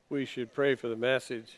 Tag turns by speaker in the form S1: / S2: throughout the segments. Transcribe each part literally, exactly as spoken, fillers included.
S1: we should pray for the message.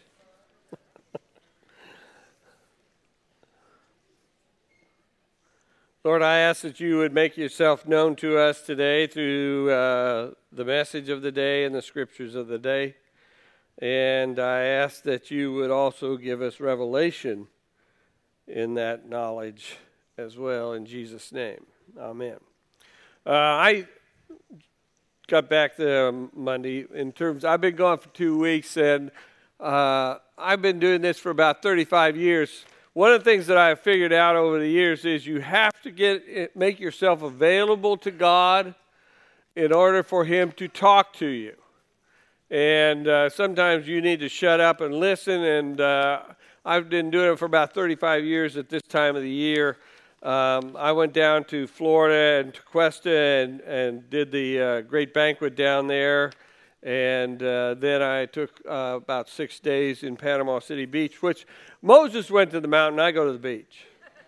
S1: Lord, I ask that you would make yourself known to us today through uh, the message of the day and the scriptures of the day. And I ask that you would also give us revelation in that knowledge as well, in Jesus' name. Amen. Uh, I got back to Monday in terms, I've been gone for two weeks, and uh, I've been doing this for about thirty-five years. One of the things that I've figured out over the years is you have to get make yourself available to God in order for Him to talk to you. And uh, sometimes you need to shut up and listen, and uh, I've been doing it for about thirty-five years at this time of the year. Um, I went down to Florida and to Cuesta and, and did the uh, great banquet down there. And uh, then I took uh, about six days in Panama City Beach, which Moses went to the mountain, I go to the beach.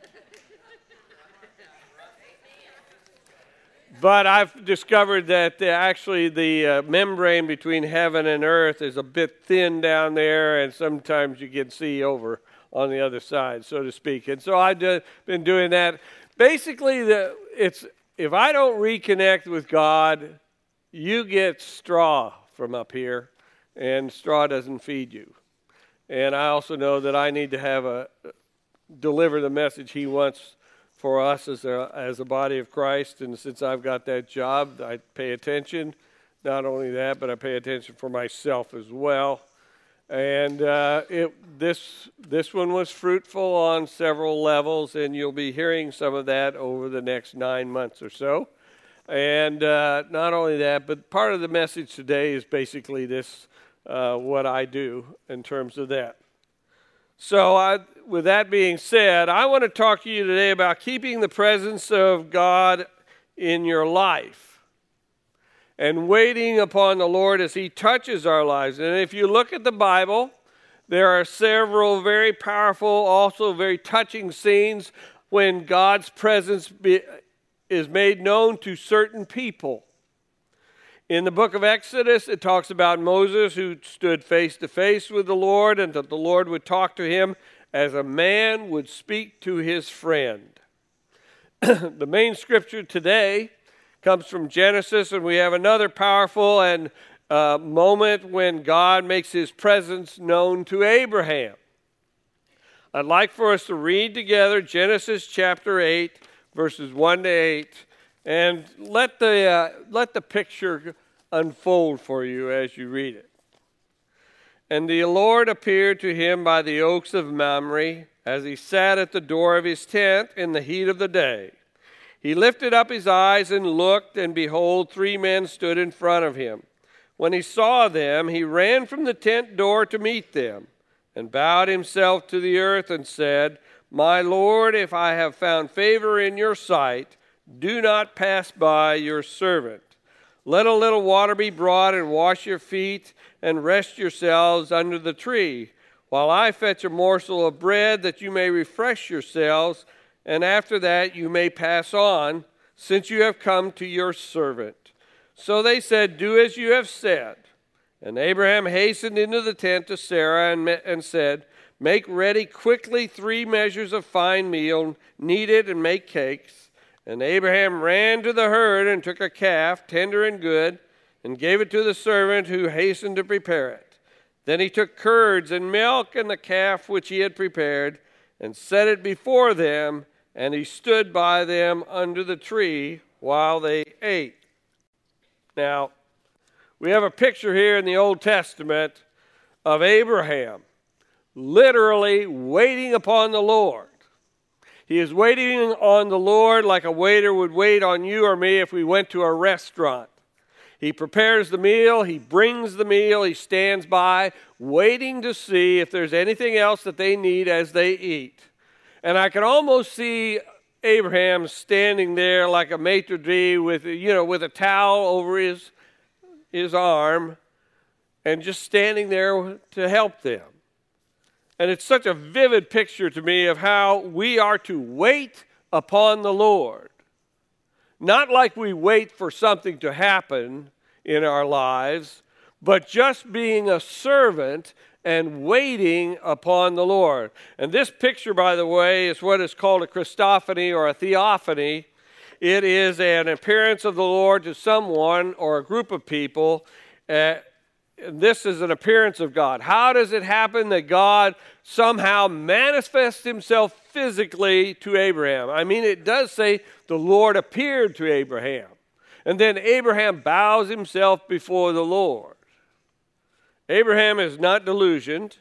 S1: But I've discovered that uh, actually the uh, membrane between heaven and earth is a bit thin down there, and sometimes you can see over on the other side, so to speak. And so I've do, been doing that. Basically, the, it's if I don't reconnect with God, you get straw from up here, and straw doesn't feed you. And I also know that I need to have a deliver the message He wants for us as a as a body of Christ. And since I've got that job, I pay attention. Not only that, but I pay attention for myself as well. And uh, it this this one was fruitful on several levels, and you'll be hearing some of that over the next nine months or so. And uh, not only that, but part of the message today is basically this, uh, what I do in terms of that. So I, with that being said, I want to talk to you today about keeping the presence of God in your life and waiting upon the Lord as He touches our lives. And if you look at the Bible, there are several very powerful, also very touching scenes when God's presence be, is made known to certain people. In the book of Exodus, it talks about Moses who stood face to face with the Lord, and that the Lord would talk to him as a man would speak to his friend. The main scripture today comes from Genesis, and we have another powerful and uh, moment when God makes His presence known to Abraham. I'd like for us to read together Genesis chapter eight, verses one to eight, and let the uh, let the picture unfold for you as you read it. And the Lord appeared to him by the oaks of Mamre, as he sat at the door of his tent in the heat of the day. He lifted up his eyes and looked, and behold, three men stood in front of him. When he saw them, he ran from the tent door to meet them, and bowed himself to the earth and said, "My Lord, if I have found favor in your sight, do not pass by your servant. Let a little water be brought, and wash your feet, and rest yourselves under the tree, while I fetch a morsel of bread, that you may refresh yourselves, and after that you may pass on, since you have come to your servant." So they said, "Do as you have said." And Abraham hastened into the tent to Sarah and, and said, "Make ready quickly three measures of fine meal, knead it and make cakes." And Abraham ran to the herd and took a calf, tender and good, and gave it to the servant who hastened to prepare it. Then he took curds and milk and the calf which he had prepared, and set it before them, and he stood by them under the tree while they ate. Now, we have a picture here in the Old Testament of Abraham literally waiting upon the Lord. He is waiting on the Lord like a waiter would wait on you or me if we went to a restaurant. He prepares the meal, he brings the meal, he stands by, waiting to see if there's anything else that they need as they eat. And I can almost see Abraham standing there like a maitre d' with, you know, with a towel over his, his arm, and just standing there to help them. And it's such a vivid picture to me of how we are to wait upon the Lord. Not like we wait for something to happen in our lives, but just being a servant and waiting upon the Lord. And this picture, by the way, is what is called a Christophany or a theophany. It is an appearance of the Lord to someone or a group of people. Uh, this is an appearance of God. How does it happen that God somehow manifests himself physically to Abraham? I mean, it does say the Lord appeared to Abraham. And then Abraham bows himself before the Lord. Abraham is not delusioned.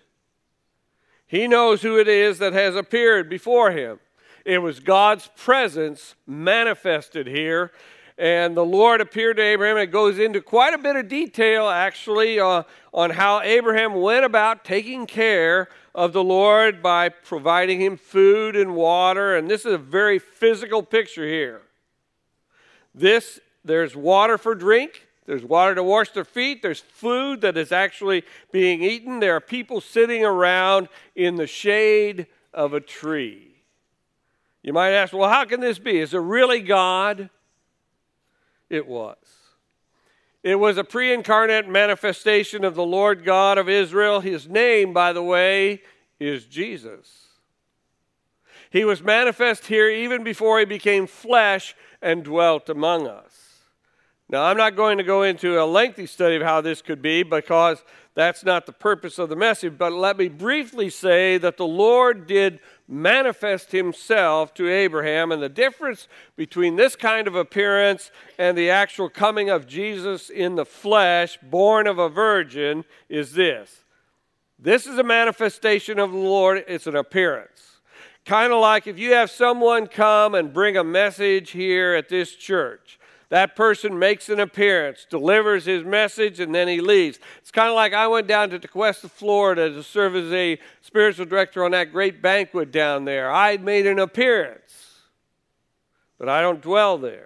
S1: He knows who it is that has appeared before him. It was God's presence manifested here. And the Lord appeared to Abraham. It goes into quite a bit of detail, actually, uh, on how Abraham went about taking care of the Lord by providing him food and water. And this is a very physical picture here. This, there's water for drink. There's water to wash their feet. There's food that is actually being eaten. There are people sitting around in the shade of a tree. You might ask, well, how can this be? Is it really God? It was. It was a pre-incarnate manifestation of the Lord God of Israel. His name, by the way, is Jesus. He was manifest here even before he became flesh and dwelt among us. Now, I'm not going to go into a lengthy study of how this could be because that's not the purpose of the message, but let me briefly say that the Lord did manifest himself to Abraham, and the difference between this kind of appearance and the actual coming of Jesus in the flesh, born of a virgin, is this. This is a manifestation of the Lord. It's an appearance. Kind of like if you have someone come and bring a message here at this church. That person makes an appearance, delivers his message, and then he leaves. It's kind of like I went down to Tequesta, Florida to serve as a spiritual director on that great banquet down there. I made an appearance, but I don't dwell there.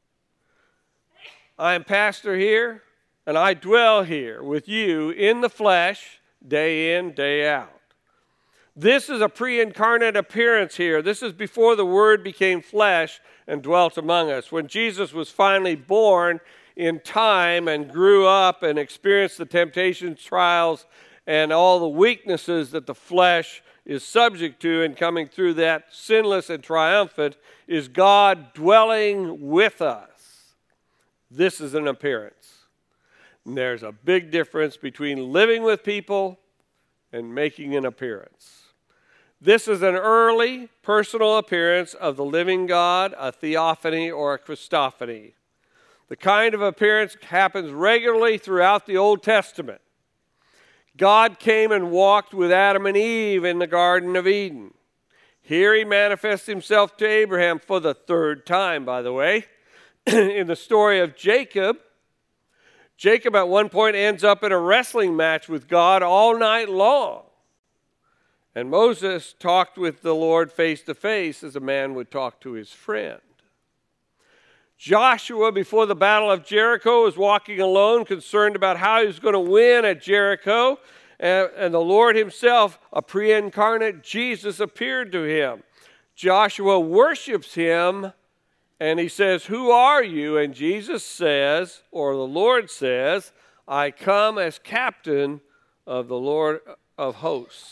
S1: I am pastor here, and I dwell here with you in the flesh, day in, day out. This is a pre-incarnate appearance here. This is before the Word became flesh and dwelt among us. When Jesus was finally born in time and grew up and experienced the temptations, trials, and all the weaknesses that the flesh is subject to, and coming through that sinless and triumphant, is God dwelling with us. This is an appearance. And there's a big difference between living with people and making an appearance. This is an early personal appearance of the living God, a theophany or a Christophany. The kind of appearance happens regularly throughout the Old Testament. God came and walked with Adam and Eve in the Garden of Eden. Here he manifests himself to Abraham for the third time, by the way. In the story of Jacob, Jacob at one point ends up in a wrestling match with God all night long. And Moses talked with the Lord face to face as a man would talk to his friend. Joshua, before the battle of Jericho, was walking alone, concerned about how he was going to win at Jericho. And, and the Lord himself, a pre-incarnate Jesus, appeared to him. Joshua worships him, and he says, "Who are you?" And Jesus says, or the Lord says, "I come as captain of the Lord of hosts."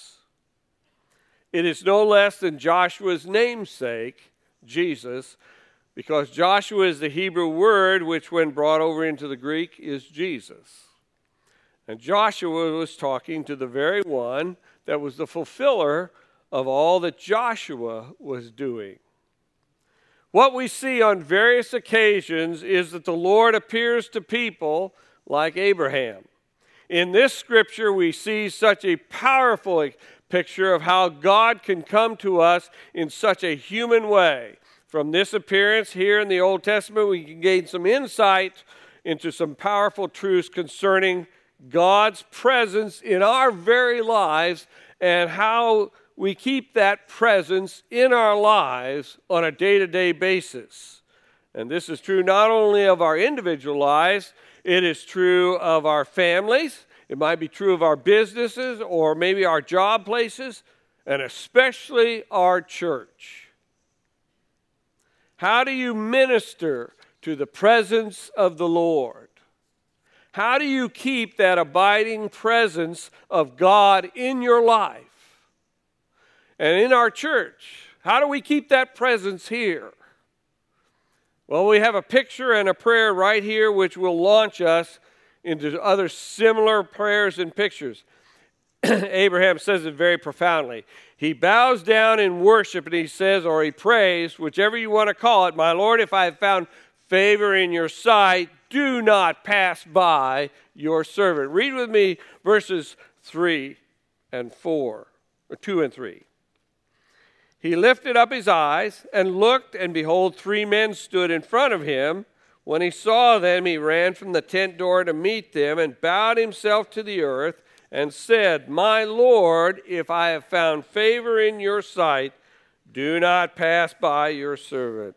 S1: It is no less than Joshua's namesake, Jesus, because Joshua is the Hebrew word which, when brought over into the Greek, is Jesus. And Joshua was talking to the very one that was the fulfiller of all that Joshua was doing. What we see on various occasions is that the Lord appears to people like Abraham. In this scripture, we see such a powerful picture of how God can come to us in such a human way. From this appearance here in the Old Testament, we can gain some insight into some powerful truths concerning God's presence in our very lives and how we keep that presence in our lives on a day-to-day basis. And this is true not only of our individual lives, it is true of our families. It might be true of our businesses or maybe our job places, and especially our church. How do you minister to the presence of the Lord? How do you keep that abiding presence of God in your life and in our church? How do we keep that presence here? Well, we have a picture and a prayer right here which will launch us into other similar prayers and pictures. Abraham says it very profoundly. He bows down in worship and he says, or he prays, whichever you want to call it, "My Lord, if I have found favor in your sight, do not pass by your servant." Read with me verses three and four, or two and three. He lifted up his eyes and looked, and behold, three men stood in front of him. When he saw them, he ran from the tent door to meet them and bowed himself to the earth and said, "My Lord, if I have found favor in your sight, do not pass by your servant."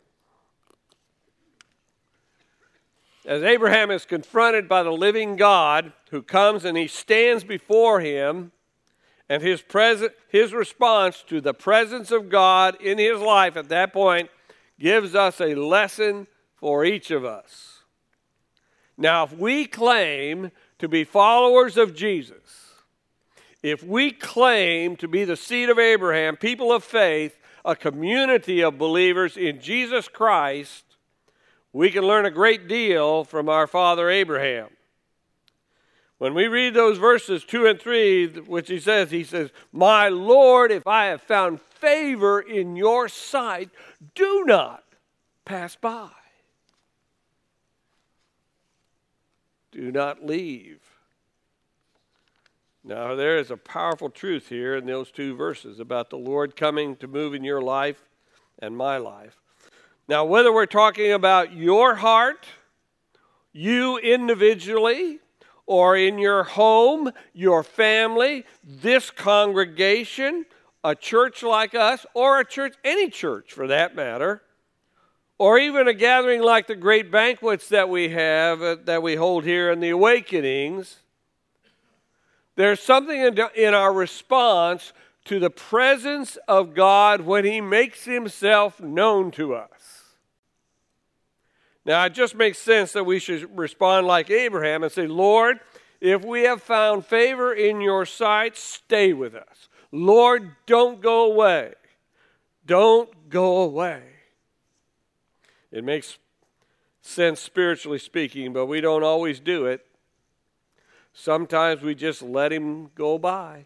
S1: As Abraham is confronted by the living God who comes and he stands before him, and his present, his response to the presence of God in his life at that point gives us a lesson for each of us. Now, if we claim to be followers of Jesus, if we claim to be the seed of Abraham, people of faith, a community of believers in Jesus Christ, we can learn a great deal from our father Abraham. When we read those verses two and three, which he says, he says, "My Lord, if I have found favor in your sight, do not pass by. Do not leave." Now, there is a powerful truth here in those two verses about the Lord coming to move in your life and my life. Now, whether we're talking about your heart, you individually, or in your home, your family, this congregation, a church like us, or a church, any church for that matter, or even a gathering like the great banquets that we have, uh, that we hold here in the Awakenings, there's something in, in our response to the presence of God when he makes himself known to us. Now, it just makes sense that we should respond like Abraham and say, "Lord, if we have found favor in your sight, stay with us. Lord, don't go away. Don't go away." It makes sense spiritually speaking, but we don't always do it. Sometimes we just let him go by.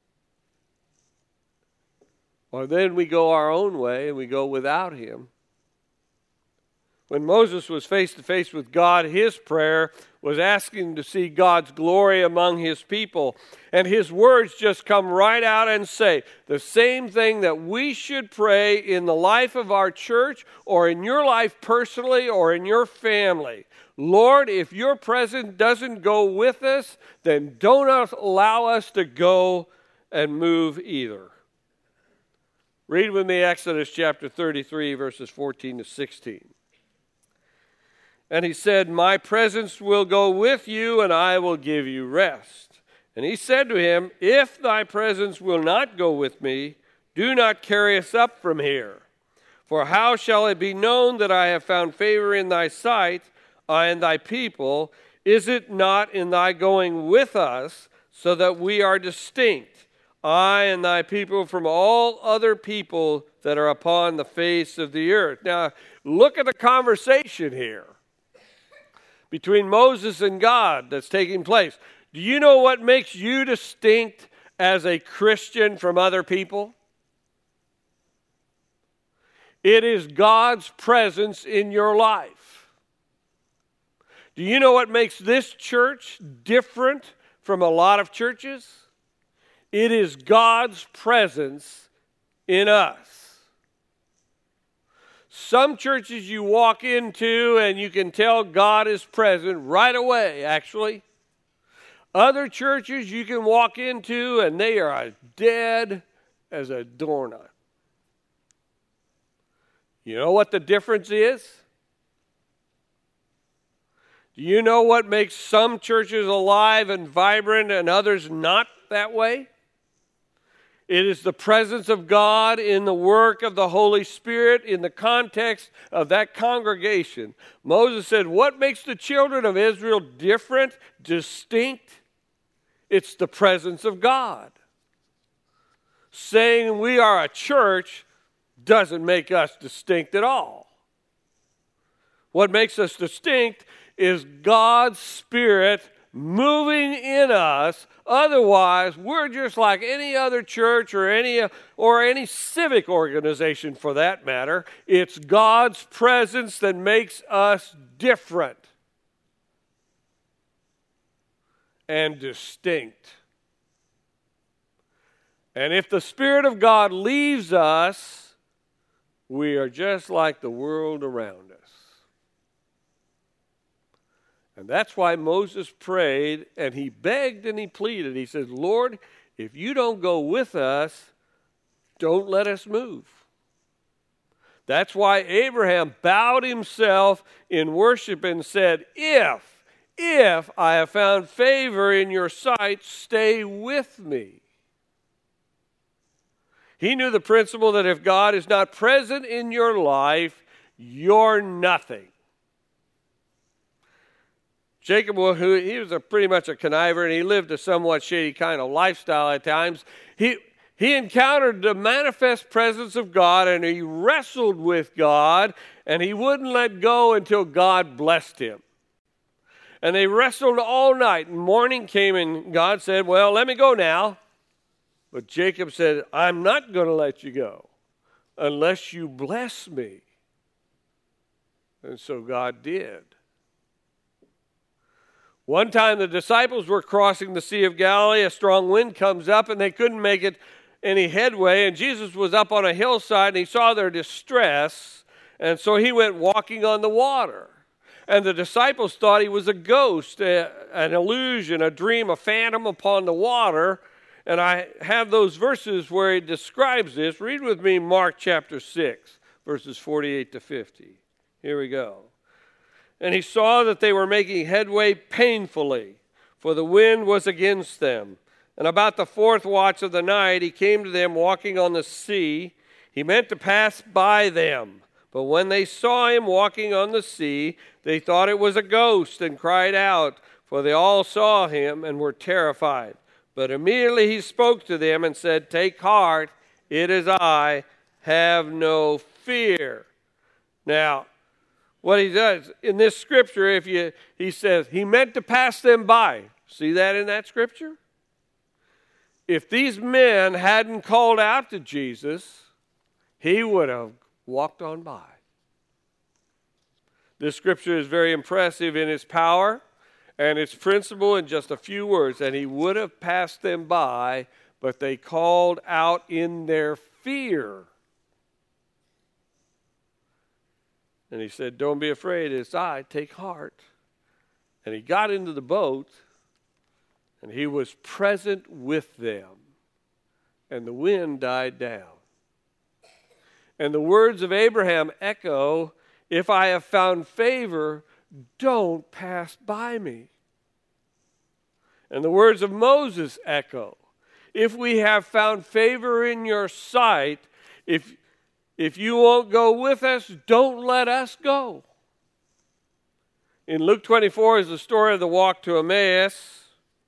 S1: Or then we go our own way and we go without him. When Moses was face to face with God, his prayer was asking to see God's glory among his people. And his words just come right out and say the same thing that we should pray in the life of our church, or in your life personally, or in your family. Lord, if your presence doesn't go with us, then don't allow us to go and move either. Read with me Exodus chapter thirty-three, verses fourteen to sixteen. And he said, "My presence will go with you, and I will give you rest." And he said to him, "If thy presence will not go with me, do not carry us up from here. For how shall it be known that I have found favor in thy sight, I and thy people? Is it not in thy going with us, so that we are distinct, I and thy people, from all other people that are upon the face of the earth?" Now, look at the conversation here between Moses and God that's taking place. Do you know what makes you distinct as a Christian from other people? It is God's presence in your life. Do you know what makes this church different from a lot of churches? It is God's presence in us. Some churches you walk into and you can tell God is present right away, actually. Other churches you can walk into and they are as dead as a doorknob. You know what the difference is? Do you know what makes some churches alive and vibrant and others not that way? It is the presence of God in the work of the Holy Spirit in the context of that congregation. Moses said, what makes the children of Israel different, distinct? It's the presence of God. Saying we are a church doesn't make us distinct at all. What makes us distinct is God's Spirit moving in us. Otherwise, we're just like any other church or any or any civic organization for that matter. It's God's presence that makes us different and distinct. And if the Spirit of God leaves us, we are just like the world around us. And that's why Moses prayed, and he begged and he pleaded. He said, Lord, if you don't go with us, don't let us move. That's why Abraham bowed himself in worship and said, if, if I have found favor in your sight, stay with me. He knew the principle that if God is not present in your life, you're nothing. Jacob, who he was a pretty much a conniver, and he lived a somewhat shady kind of lifestyle at times. He he encountered the manifest presence of God, and he wrestled with God, and he wouldn't let go until God blessed him. And they wrestled all night, and morning came, and God said, well, let me go now. But Jacob said, I'm not going to let you go unless you bless me. And so God did. One time the disciples were crossing the Sea of Galilee. A strong wind comes up and they couldn't make it any headway. And Jesus was up on a hillside and he saw their distress. And so he went walking on the water. And the disciples thought he was a ghost, a, an illusion, a dream, a phantom upon the water. And I have those verses where he describes this. Read with me Mark chapter six, verses forty-eight to fifty. Here we go. And he saw that they were making headway painfully, for the wind was against them. And about the fourth watch of the night, he came to them walking on the sea. He meant to pass by them. But when they saw him walking on the sea, they thought it was a ghost and cried out, for they all saw him and were terrified. But immediately he spoke to them and said, take heart, it is I, have no fear. Now, what he does in this scripture, if you, he says, he meant to pass them by. See that in that scripture? If these men hadn't called out to Jesus, he would have walked on by. This scripture is very impressive in its power and its principle in just a few words. And he would have passed them by, but they called out in their fear. And he said, don't be afraid, it's I, take heart. And he got into the boat, and he was present with them. And the wind died down. And the words of Abraham echo, if I have found favor, don't pass by me. And the words of Moses echo, if we have found favor in your sight, if If you won't go with us, don't let us go. In Luke twenty-four is the story of the walk to Emmaus.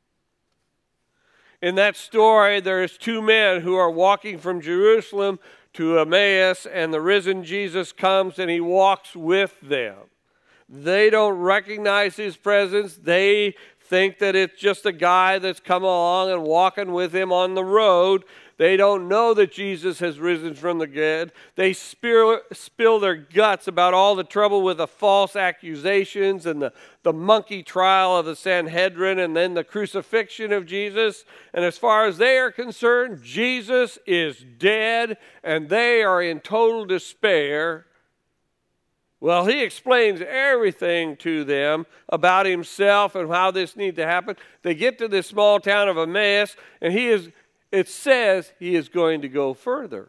S1: In that story, there's two men who are walking from Jerusalem to Emmaus, and the risen Jesus comes and he walks with them. They don't recognize his presence. They think that it's just a guy that's come along and walking with him on the road. They don't know that Jesus has risen from the dead. They spill, spill their guts about all the trouble with the false accusations and the, the monkey trial of the Sanhedrin and then the crucifixion of Jesus. And as far as they are concerned, Jesus is dead and they are in total despair. Well, he explains everything to them about himself and how this needs to happen. They get to this small town of Emmaus, and he is, it says he is going to go further.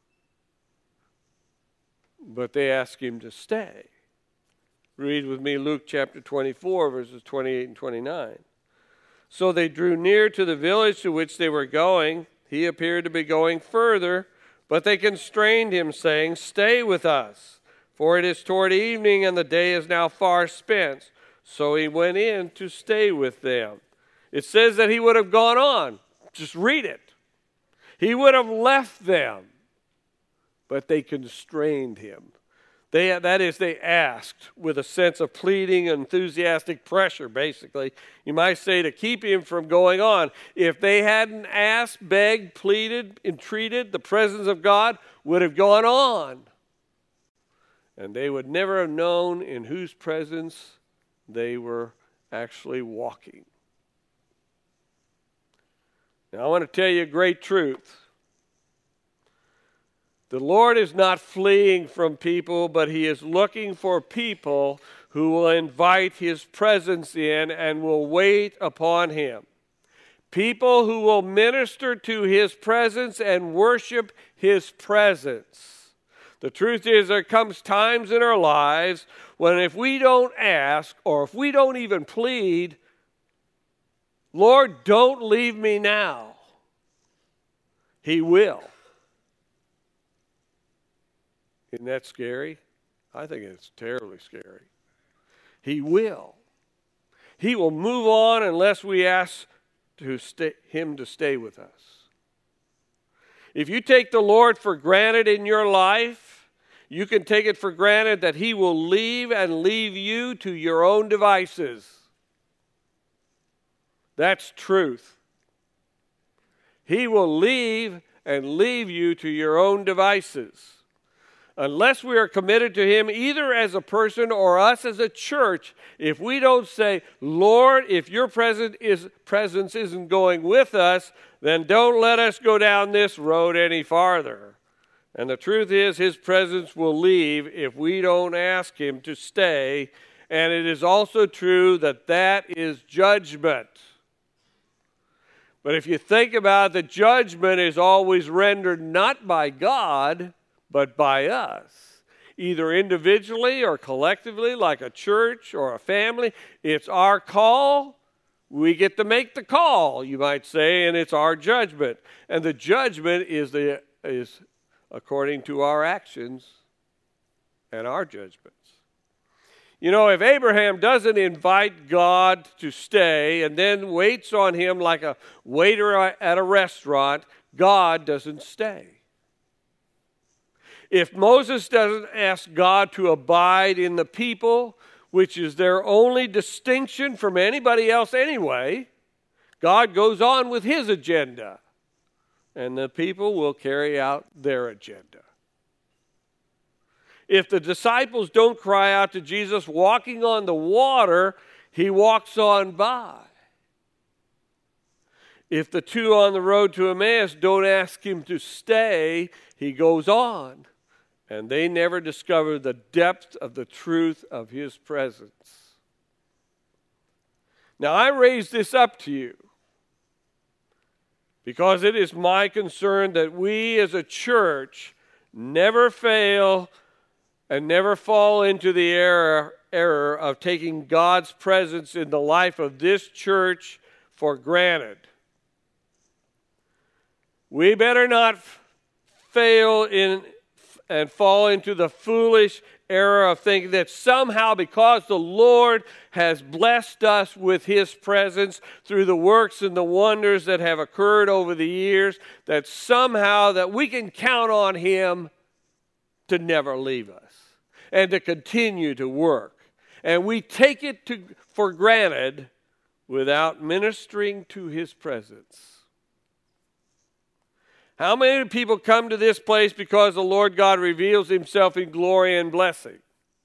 S1: But they ask him to stay. Read with me Luke chapter twenty-four, verses twenty-eight and twenty-nine. So they drew near to the village to which they were going, He appeared to be going further, but they constrained him, saying, "Stay with us, for it is toward evening, and the day is now far spent." So he went in to stay with them. It says that he would have gone on. Just read it. He would have left them, but they constrained him. They, that is, they asked with a sense of pleading, enthusiastic pressure, basically. You might say to keep him from going on. If they hadn't asked, begged, pleaded, entreated, the presence of God would have gone on. And they would never have known in whose presence they were actually walking. Now, I want to tell you a great truth. The Lord is not fleeing from people, but he is looking for people who will invite his presence in and will wait upon him. People who will minister to his presence and worship his presence. The truth is, there comes times in our lives when if we don't ask or if we don't even plead, "Lord, don't leave me now," he will. Isn't that scary? I think it's terribly scary. He will. He will move on unless we ask to stay, him to stay with us. If you take the Lord for granted in your life, you can take it for granted that he will leave and leave you to your own devices. That's truth. He will leave and leave you to your own devices. Unless we are committed to him, either as a person or us as a church, if we don't say, "Lord, if your presence, is, presence isn't going with us, then don't let us go down this road any farther." And the truth is, his presence will leave if we don't ask him to stay. And it is also true that that is judgment. But if you think about it, the judgment is always rendered not by God, but by us, either individually or collectively, like a church or a family. It's our call. We get to make the call, you might say, and it's our judgment. And the judgment is the is according to our actions and our judgments. You know, if Abraham doesn't invite God to stay and then waits on him like a waiter at a restaurant, God doesn't stay. If Moses doesn't ask God to abide in the people, which is their only distinction from anybody else anyway, God goes on with his agenda, and the people will carry out their agenda. If the disciples don't cry out to Jesus walking on the water, he walks on by. If the two on the road to Emmaus don't ask him to stay, he goes on. And they never discover the depth of the truth of his presence. Now, I raise this up to you because it is my concern that we as a church never fail and never fall into the error, error of taking God's presence in the life of this church for granted. We better not fail in and fall into the foolish error of thinking that somehow because the Lord has blessed us with his presence through the works and the wonders that have occurred over the years, that somehow that we can count on him to never leave us and to continue to work. And we take it to, for granted without ministering to his presence. How many people come to this place because the Lord God reveals himself in glory and blessing?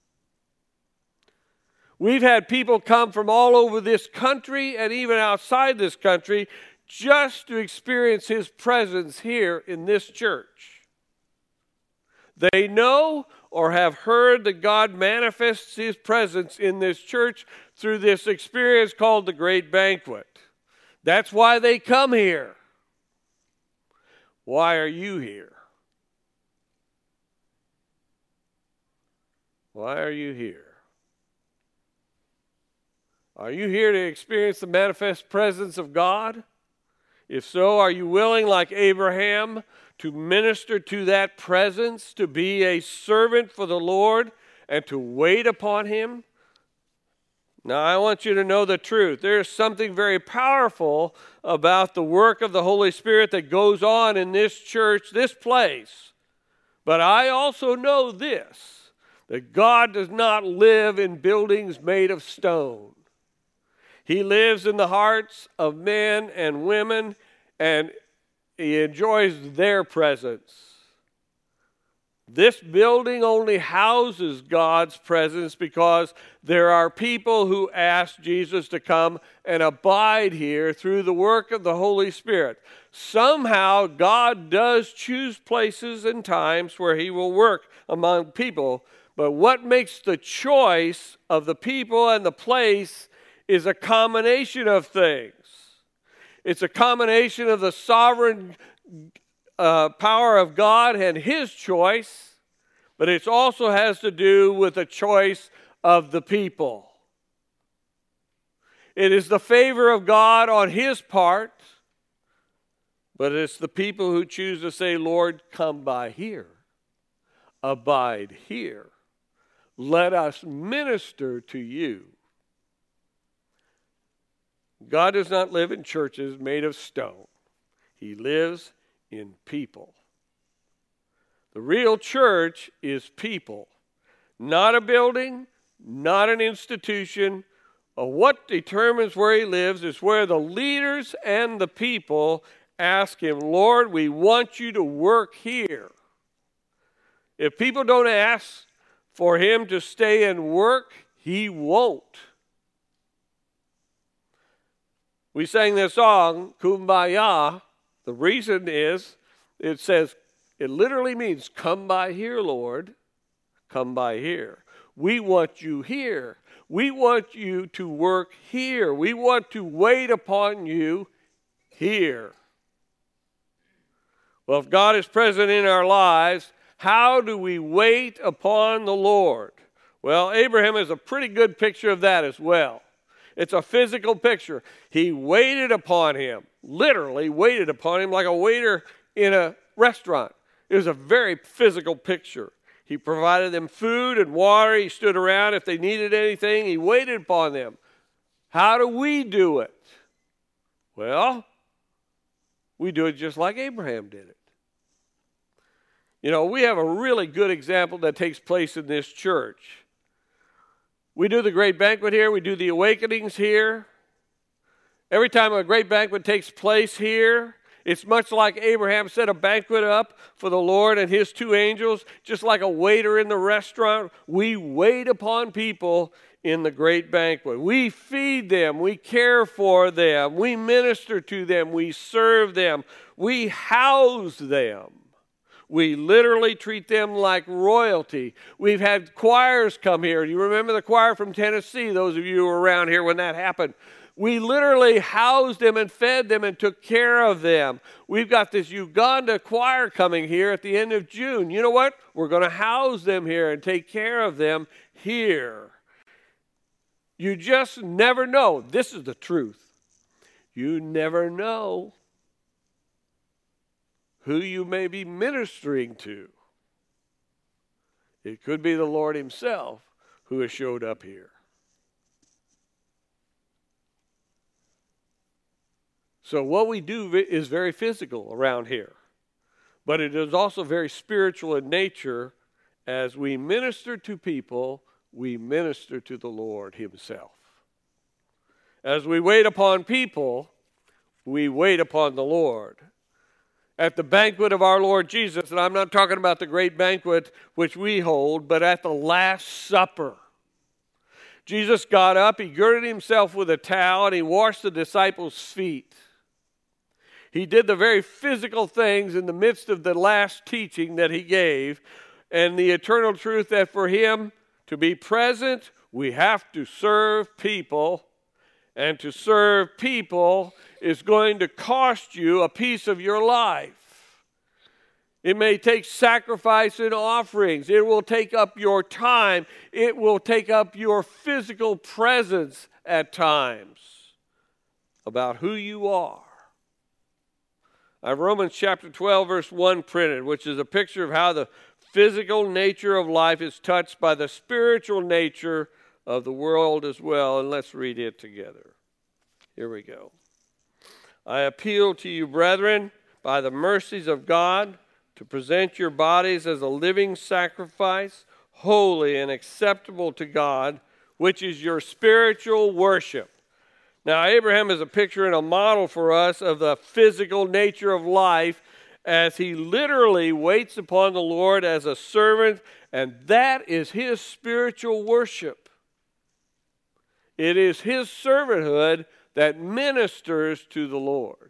S1: We've had people come from all over this country and even outside this country just to experience his presence here in this church. They know or have heard that God manifests his presence in this church through this experience called the Great Banquet. That's why they come here. Why are you here? Why are you here? Are you here to experience the manifest presence of God? If so, are you willing, like Abraham, to minister to that presence, to be a servant for the Lord, and to wait upon him? Now, I want you to know the truth. There's something very powerful about the work of the Holy Spirit that goes on in this church, this place. But I also know this, that God does not live in buildings made of stone. He lives in the hearts of men and women, and he enjoys their presence. This building only houses God's presence because there are people who ask Jesus to come and abide here through the work of the Holy Spirit. Somehow God does choose places and times where he will work among people, but what makes the choice of the people and the place is a combination of things. It's a combination of the sovereign uh, power of God and his choice, but it also has to do with the choice of the people. It is the favor of God on his part, but it's the people who choose to say, Lord, come by here, abide here. Let us minister to you. God does not live in churches made of stone. He lives in people. The real church is people, not a building, not an institution. What determines where he lives is where the leaders and the people ask him, Lord, we want you to work here. If people don't ask for him to stay and work, he won't. We sang this song, Kumbaya. The reason is, it says, it literally means, come by here, Lord. Come by here. We want you here. We want you to work here. We want to wait upon you here. Well, if God is present in our lives, how do we wait upon the Lord? Well, Abraham is a pretty good picture of that as well. It's a physical picture. He waited upon him, literally waited upon him like a waiter in a restaurant. It was a very physical picture. He provided them food and water. He stood around if they needed anything. He waited upon them. How do we do it? Well, we do it just like Abraham did it. You know, we have a really good example that takes place in this church. We do the great banquet here. We do the awakenings here. Every time a great banquet takes place here, it's much like Abraham set a banquet up for the Lord and his two angels, just like a waiter in the restaurant. We wait upon people in the great banquet. We feed them. We care for them. We minister to them. We serve them. We house them. We literally treat them like royalty. We've had choirs come here. Do you remember the choir from Tennessee, those of you who were around here when that happened? We literally housed them and fed them and took care of them. We've got this Uganda choir coming here at the end of June. You know what? We're going to house them here and take care of them here. You just never know. This is the truth. You never know who you may be ministering to. It could be the Lord himself who has showed up here. So what we do is very physical around here, but it is also very spiritual in nature. As we minister to people, we minister to the Lord himself. As we wait upon people, we wait upon the Lord. At the banquet of our Lord Jesus, and I'm not talking about the great banquet which we hold, but at the Last Supper, Jesus got up, he girded himself with a towel, and he washed the disciples' feet. He did the very physical things in the midst of the last teaching that he gave, and the eternal truth that for him to be present, we have to serve people, and to serve people is going to cost you a piece of your life. It may take sacrifice and offerings. It will take up your time. It will take up your physical presence at times about who you are. I have Romans chapter twelve, verse one printed, which is a picture of how the physical nature of life is touched by the spiritual nature of the world as well. And let's read it together. Here we go. I appeal to you, brethren, by the mercies of God, to present your bodies as a living sacrifice, holy and acceptable to God, which is your spiritual worship. Now, Abraham is a picture and a model for us of the physical nature of life as he literally waits upon the Lord as a servant, and that is his spiritual worship. It is his servanthood that ministers to the Lord.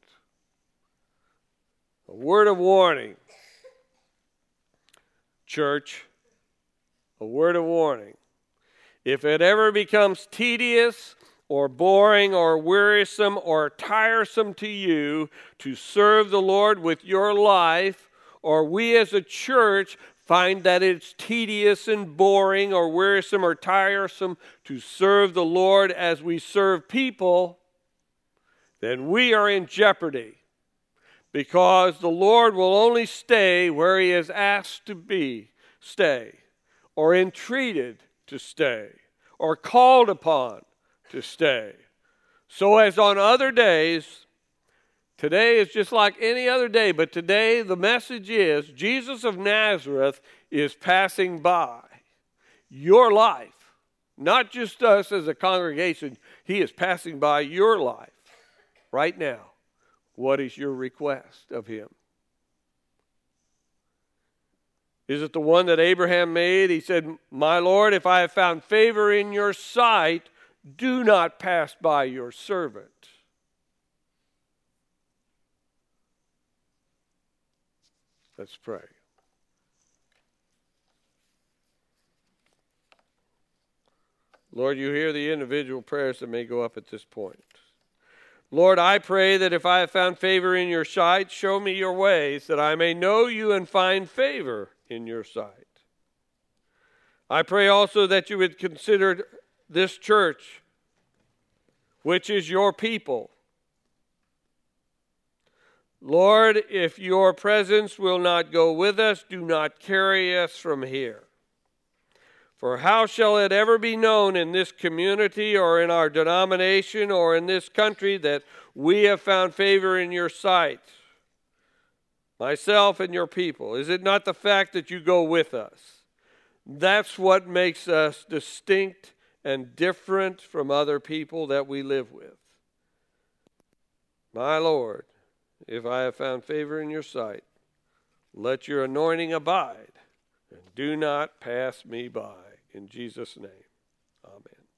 S1: A word of warning, church, a word of warning. If it ever becomes tedious or boring or wearisome or tiresome to you to serve the Lord with your life, or we as a church find that it's tedious and boring or wearisome or tiresome to serve the Lord as we serve people, then we are in jeopardy, because the Lord will only stay where he is asked to be, stay, or entreated to stay, or called upon to stay. So as on other days, today is just like any other day, but today the message is Jesus of Nazareth is passing by your life, not just us as a congregation. He is passing by your life right now. What is your request of him? Is it the one that Abraham made? He said, my Lord, if I have found favor in your sight, do not pass by your servant. Let's pray. Lord, you hear the individual prayers that may go up at this point. Lord, I pray that if I have found favor in your sight, show me your ways, that I may know you and find favor in your sight. I pray also that you would consider this church, which is your people. Lord, if your presence will not go with us, do not carry us from here. For how shall it ever be known in this community or in our denomination or in this country that we have found favor in your sight, myself and your people? Is it not the fact that you go with us? That's what makes us distinct and different from other people that we live with. My Lord, if I have found favor in your sight, let your anointing abide, and do not pass me by. In Jesus' name, amen.